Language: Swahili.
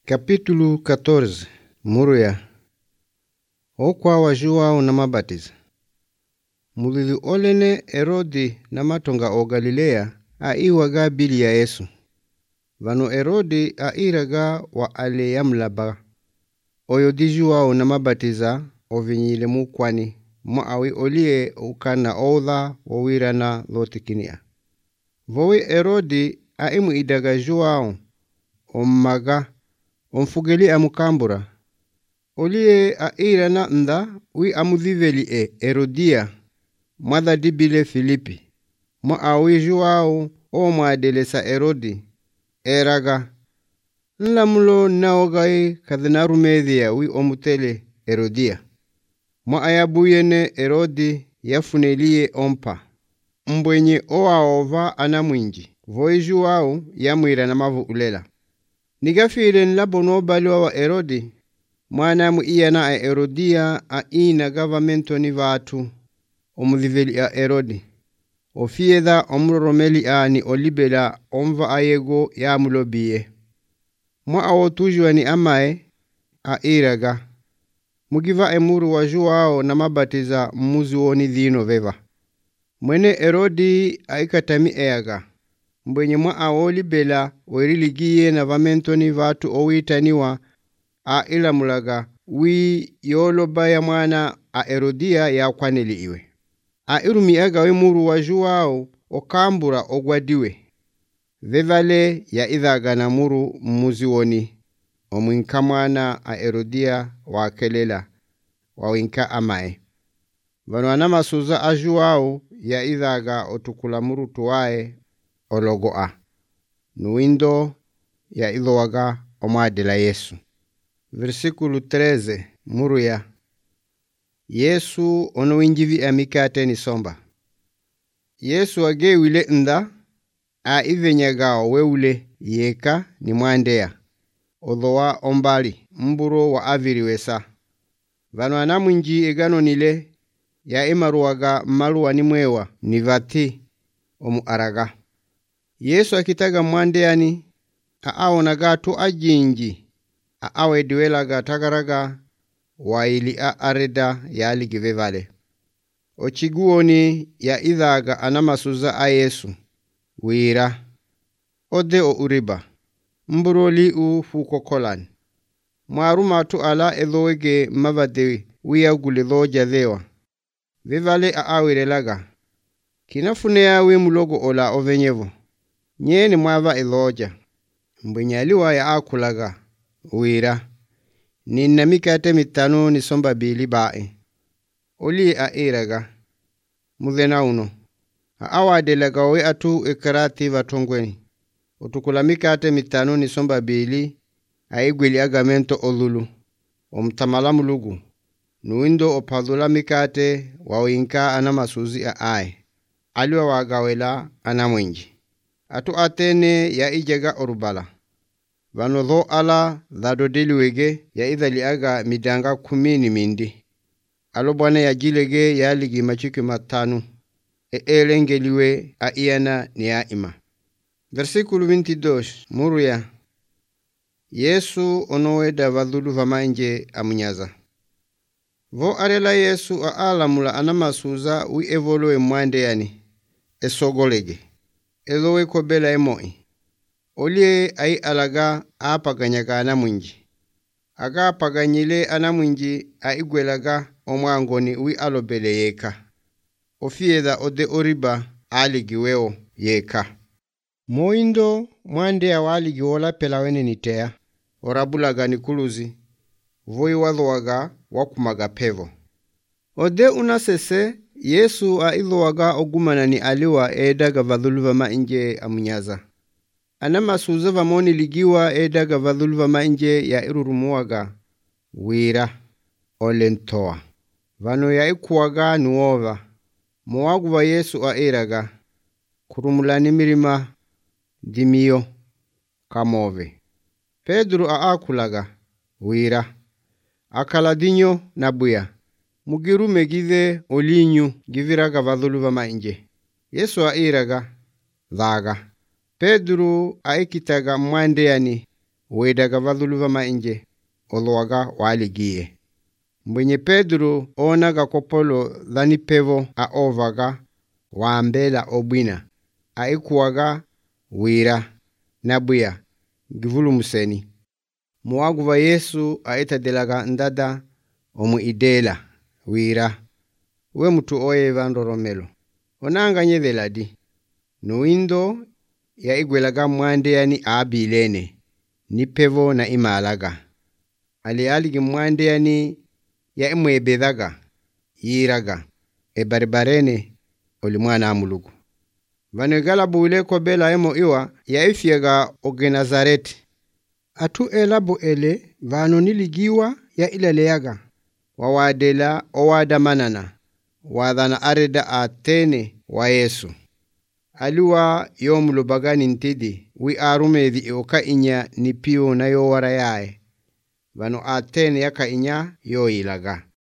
Capítulo 14. Muruya. Okwa wa Joao na mabatiza. Mulili olene Herodi na matonga o Galilea aiwaga bili ya Yesu. Vano Herodi airaga wa ale yamlaba. Oyo di Joao na mabatiza ovinyile mukwani. Awi olie ukana oudha wawirana lotikinia. Vowi Herodi aimu idaga Joao ommaga omfugeli amukambura. Olie aira na nda wi amudhiveli Herodia mwadha dibile Filipi. Awi Joao o mwadelesa Herodi eraga nlamulo naogai kadhinarumedhia wi omutele Herodia. Ayabuyene Herodi yafunelie ompa. Mbwenye oaova anamwinji. Voi Joao yamwira na mavu ulela. Nigafire nlabono baliwa wa Herodi. Mwanamu iyana Herodia aina gavamento ni vatu. Omudhiveli a Herodi. Ofiedha omuroromeli ni olibela omva ayego ya mulobiye. Awotujwa ni amae iraga. Mugiva emuru wa Joao na mabatiza muzi woni dhino veva. Mwene Herodi aikatami eaga. Mbwenye awolibela weriligiye na vamento ni vatu owitaniwa ilamulaga wi yoloba ya mwana Herodia ya kwaneli iwe. Irumi aga we muru wa Joao okambura ogwadiwe. Vevale ya idhaga na muru muzi woni. Omwinka mwana Herodia wakelela wawinka amae. Vano anamasuza Joao ya idhaga otukula muru tuwae ologoa. Nuindo ya idhowaga omwadela Yesu. Versikulo 13. Muruya. Yesu onowinjivi amikate ni somba. Yesu agewile nda ivenyagao weule yeka ni mwandea. Odhowa ombali mburo wa aviriwesa. Vano anamwinji egano nile ya emaruwaga maluwa ni mwewa ni vati omu araga. Yesu akitaga mwandeani aonaga tu ajinji awediwelaga tagaraga waili areda yali givevale. Ochiguoni ya idhaga anamasuza Yesu wira ode o uriba mburoli fukokolan. Mwaruma tu ala edhoege mavade wiyagule dhoja dhewa. Vivale awirelaga. Kinafunea we mulogo ola ovenyevo. Nyeni mwava edhoja. Mbwenyaliwa ya akulaga wira. Nina mikate mitano ni somba bili bae. Oli iraga. Mudhena uno. Awadelaga we atu ikarati vatongweni. Utukula mikate mitano ni somba bili. Aigwili agamento olulu. Omtamala mulugu. Nuindo opadhula mikate wawinka anamasuzi aliwa wagawela anamwinji. Atu atene ya ijega orubala. Vano dho ala dhadodeliwege ya idhali aga midanga 10 mindi. Alobwane ya jilege ya ligi machiki matanu. Elengeliwe iana ni ima. Versikulo 22. Muruya. Yesu onoweda vadhulu vamainje amunyaza. Vo arela Yesu alamula anamasuza wi evolowe mwande yani. Esogolege. Elowe kobela emoi. Olie alaga apaganyaga anamwinji. Aga apaganyile anamwinji igwelaga omwangoni wi alobele yeka. Ofiedha ode oriba aligiweo yeka. Moindo mwande ya waligiwola pelawene nitea. Orabulaga nikuluzi. Voi wadhowaga wakumaga pevo. Ode unasese Yesu idhowaga ogumana ni aliwa edaga vadhuluva mainje amunyaza. Anamasuza vamoni ligiwa edaga vadhuluva mainje ya irurumuwaga wira olentoa. Vano ya ikuwaga nuova. Mwagu va Yesu iraga. Kurumulani mirima dimiyo kamove. Pedro akulaga wira. Akaladinyo nabuya. Mugirume give olinyu giviraga vadhuluva mainje. Yesu iraga dhaga. Pedro aikitaga mwande yani wedaga vadhulu vama inje olowaga waligiye. Mbwenye Pedro onaga kopolo dhani pevo aovaga waambela obwina aikuwaga wira nabuya givulu museni. Muwagu wa Yesu aitadelaga ndada omu idela wira. We mutu oye vandoromelo onanga nyeveladi nuindo ya igwelaga mwande yani abilene ni pevo na imalaga aligi mwande yani ya imwebedaga yiraga baribarene oli mwana amulugu. Vanegala bule ko bela emo iwa ya ifyega oge Nazareti. Atu elabu ele vano niligiwa ya ilaleyaga wawadela owada manana wadhana areda atene wa Yesu. Aliwa yomulubagani ntidi wi arumedhi oka inya nipio na yo warayae vano atene yaka inya yo ilaga.